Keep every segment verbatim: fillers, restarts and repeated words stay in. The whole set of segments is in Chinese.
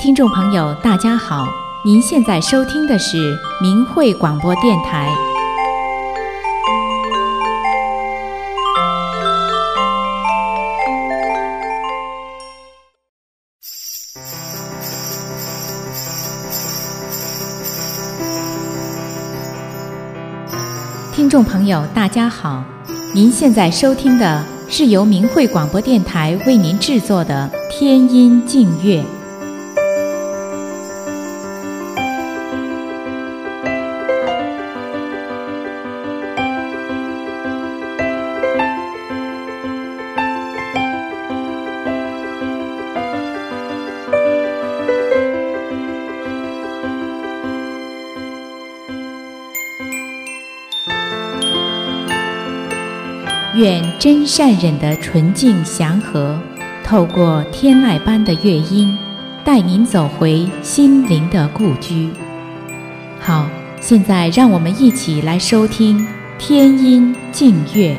听众朋友大家好，您现在收听的是明慧广播电台。听众朋友大家好，您现在收听的是由明慧广播电台为您制作的天音净乐。愿真善忍的纯净祥和，透过天籁般的乐音，带您走回心灵的故居。好，现在让我们一起来收听天音净乐。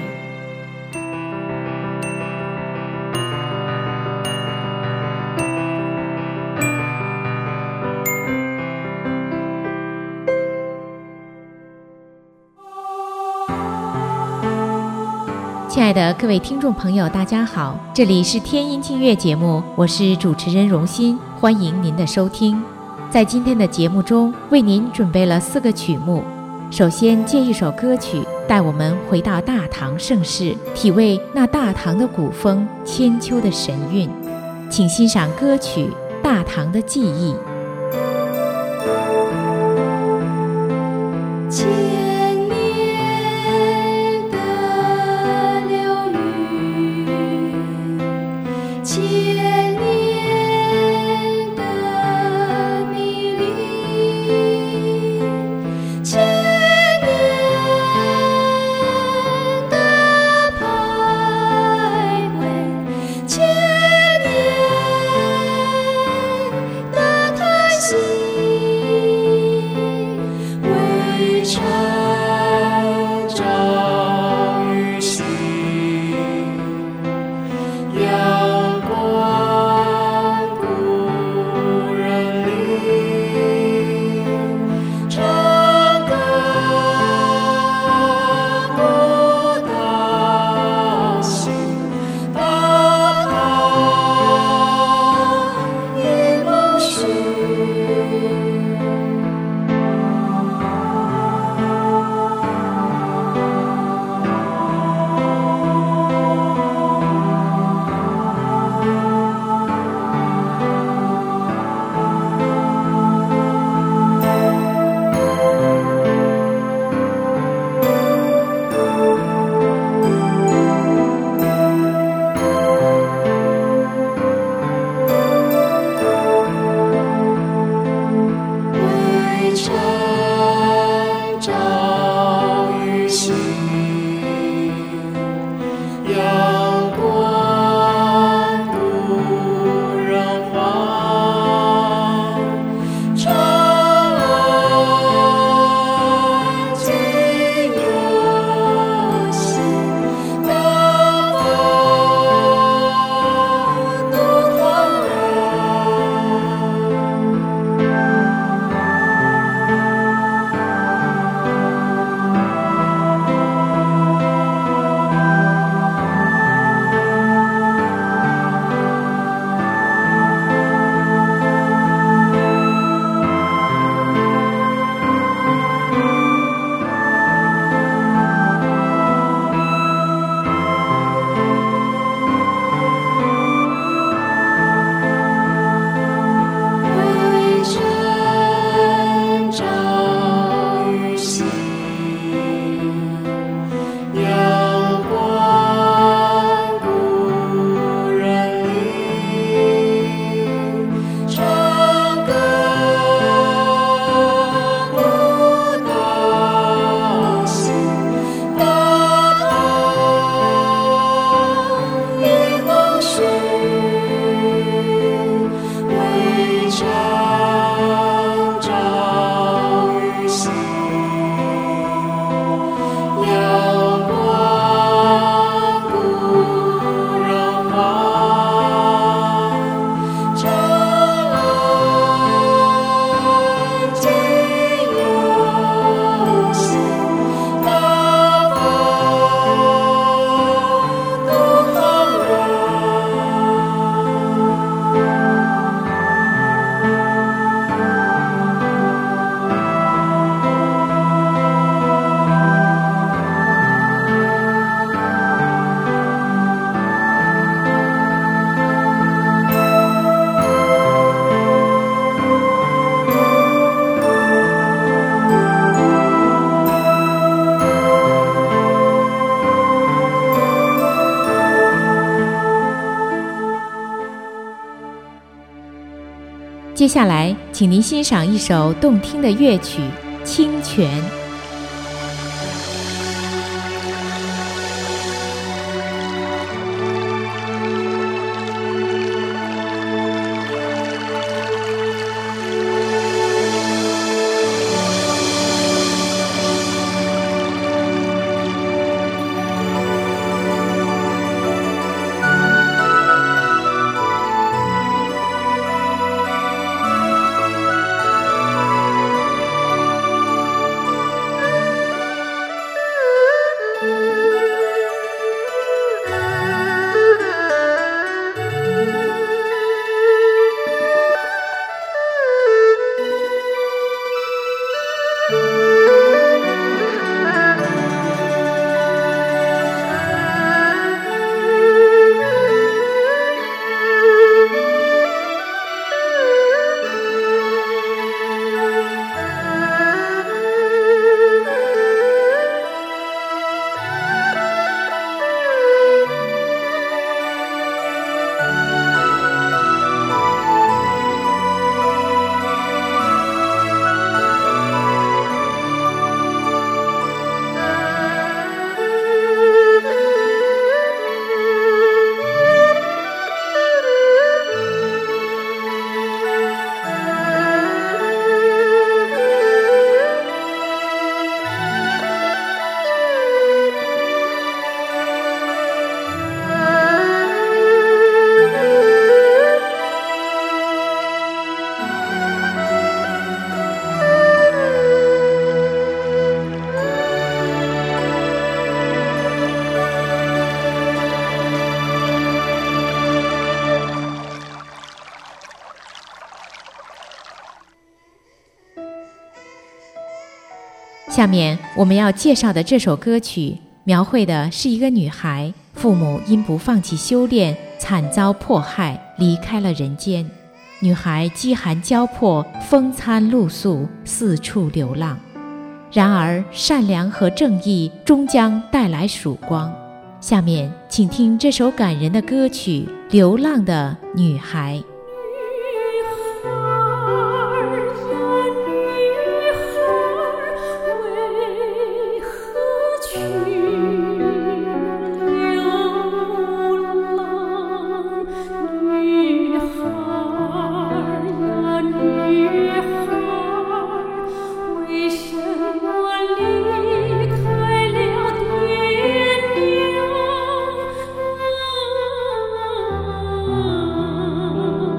亲爱的各位听众朋友大家好，这里是天音净乐节目，我是主持人荣心，欢迎您的收听。在今天的节目中，为您准备了四个曲目，首先借一首歌曲带我们回到大唐盛世，体味那大唐的古风，千秋的神韵。请欣赏歌曲《大唐的记忆》。 阳光接下来，请您欣赏一首动听的乐曲《清泉》。下面我们要介绍的这首歌曲，描绘的是一个女孩，父母因不放弃修炼，惨遭迫害，离开了人间。女孩饥寒交迫，风餐露宿，四处流浪。然而，善良和正义终将带来曙光。下面，请听这首感人的歌曲《流浪的女孩》。 啊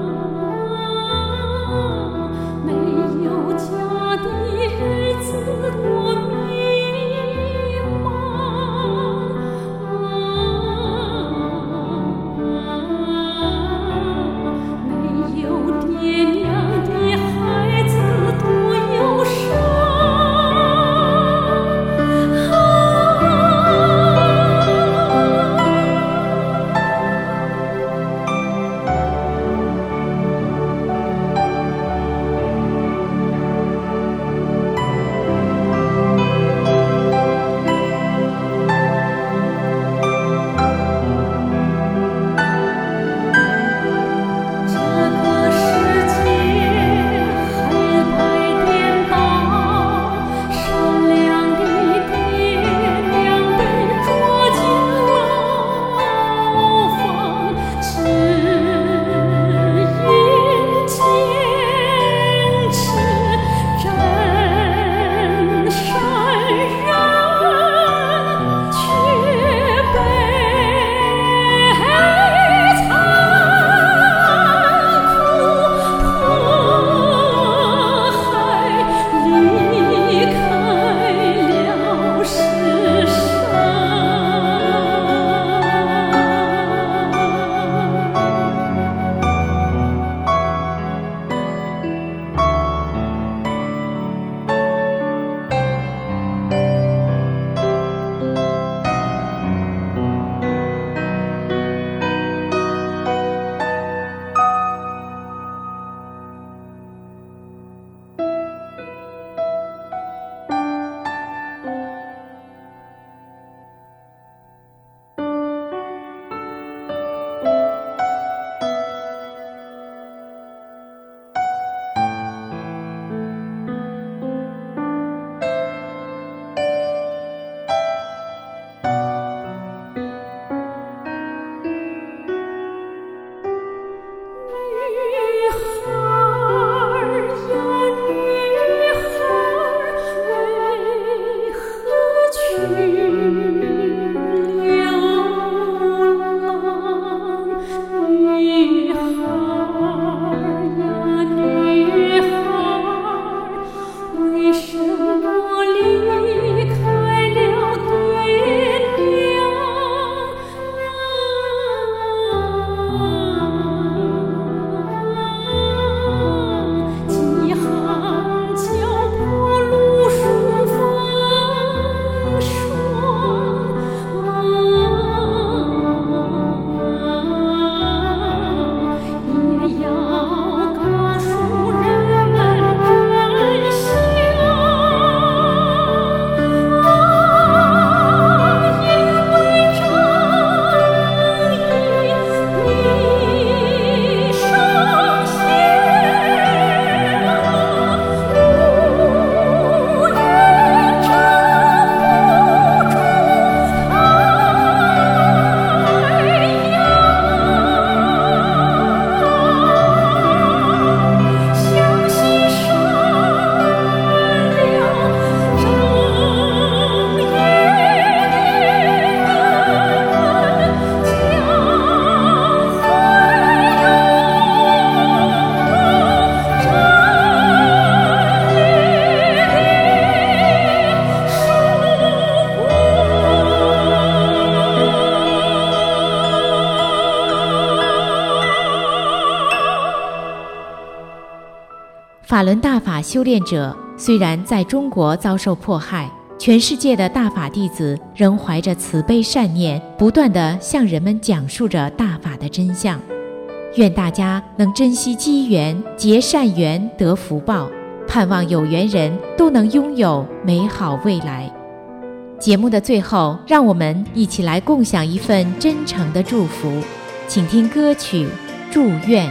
法轮大法修炼者虽然在中国遭受迫害，全世界的大法弟子仍怀着慈悲善念，不断地向人们讲述着大法的真相。愿大家能珍惜机缘，结善缘，得福报，盼望有缘人都能拥有美好未来。节目的最后，让我们一起来共享一份真诚的祝福，请听歌曲《祝愿》。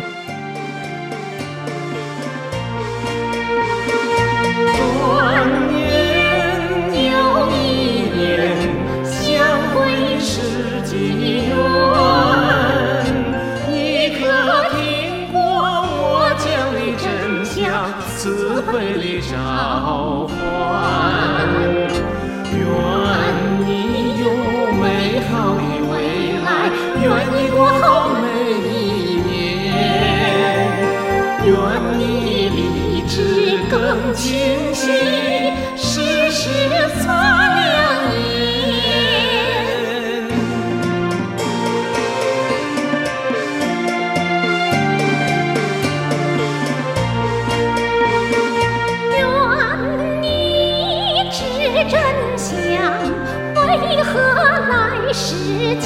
慈悲里召唤，愿你有美好的未来，愿你过好每一年，愿你立志更清晰，时时擦亮眼。真相为何来世间？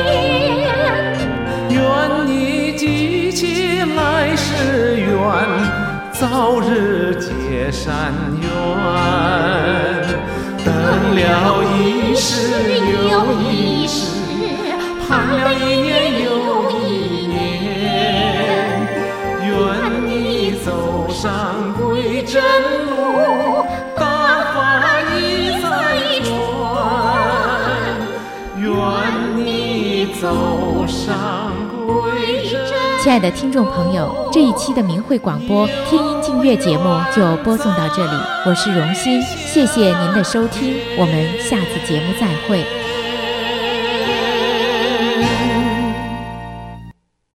愿你记起来世缘，早日结善缘。等了一世又一世，盼了一年又一年。愿你走上归真路，大法走上归真。 亲爱的听众朋友，这一期的明慧广播天音净月节目就播送到这里，我是荣心，谢谢您的收听，我们下次节目再会。